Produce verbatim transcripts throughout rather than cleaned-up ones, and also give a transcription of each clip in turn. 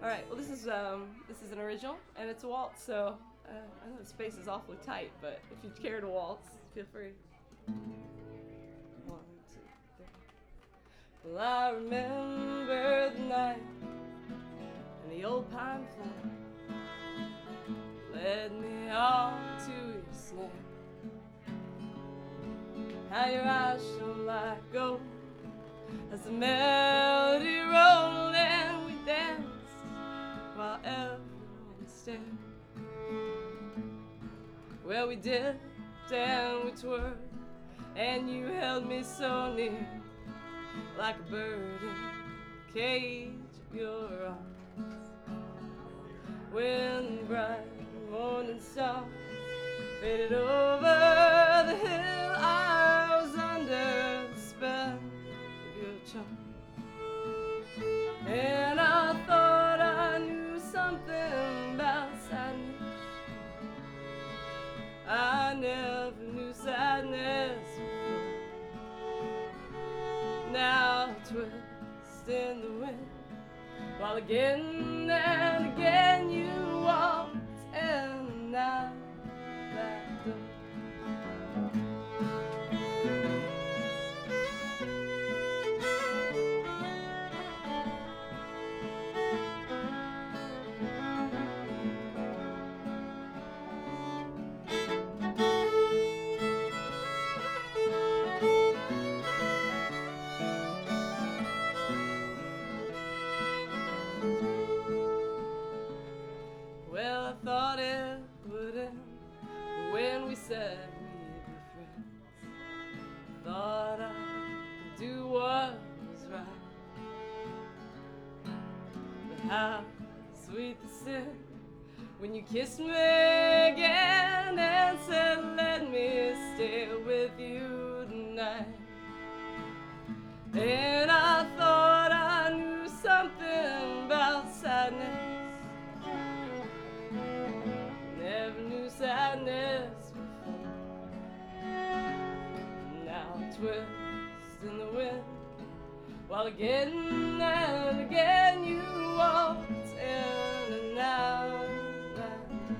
All right. Well, this is um, this is an original, and it's a waltz. So uh, I know the space is awfully tight, but if you care to waltz, feel free. One, two, three. Well, I remember the night and the old pine floor led me on to your snare. How your eyes shone like gold as the melody rolled, and we danced while everyone stared. Well, we dipped and we twirled, and you held me so near, like a bird in the cage of your arms. When the bright morning star faded over the hill, I was under the spell of your charm. And I thought I knew something about sadness. I never knew sadness before. Now I twist in the wind, while again and again you walked in out that door. Well, I thought it would end when we said we'd be friends. Thought I could do what was right. But how sweet the sin when you kissed me again and said, let me stay with you tonight. And I thought I knew something about sadness. Never knew sadness before. Now I twist in the wind, while again and again you walked in and out that door.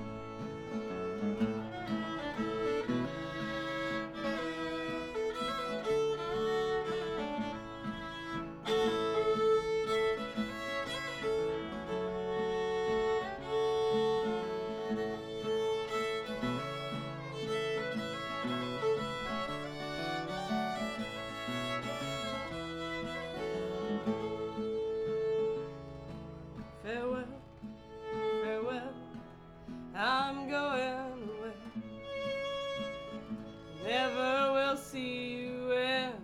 Farewell, farewell, I'm going away. Never will see you anymore.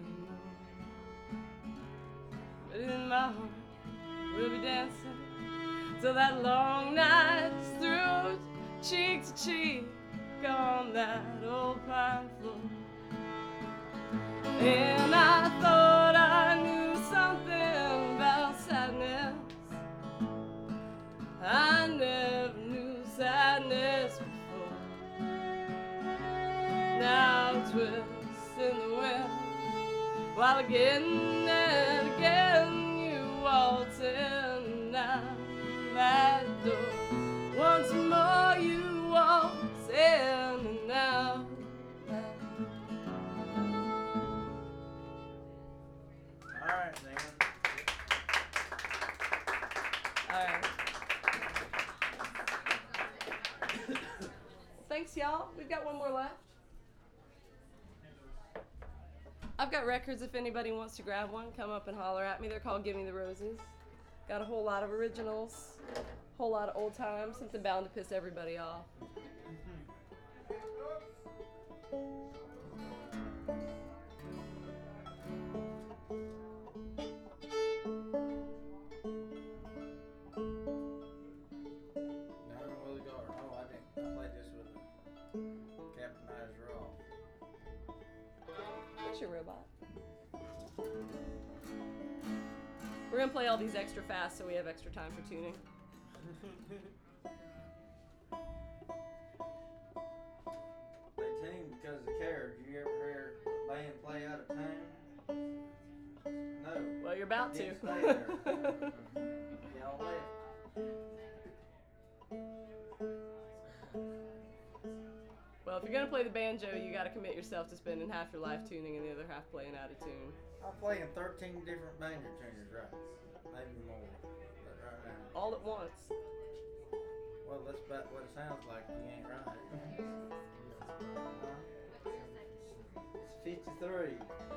But in my heart, we'll be dancing till that long night's through, cheek to cheek on that old pine floor. And I thought I knew something about sadness. I never knew sadness before. Now I twist in the wind, while again and again you waltz in and out that door. Once more you waltz in and out that door. All right, Nathan. All right. Thanks, y'all. We've got one more left. I've got records if anybody wants to grab one. Come up and holler at me. They're called Give Me the Roses. Got a whole lot of originals, whole lot of old times, something bound to piss everybody off. Your robot. We're gonna play all these extra fast so we have extra time for tuning. They tune because of care. Did you ever hear a band play out of tune? No. Well, you're about to. Didn't stay there. Y'all left. you're gonna play the banjo, you gotta commit yourself to spending half your life tuning and the other half playing out of tune. I'm playing thirteen different banjo tuners, right? Maybe more. But right now. All at once. Well, that's about what it sounds like if you ain't right. It's fifty-three.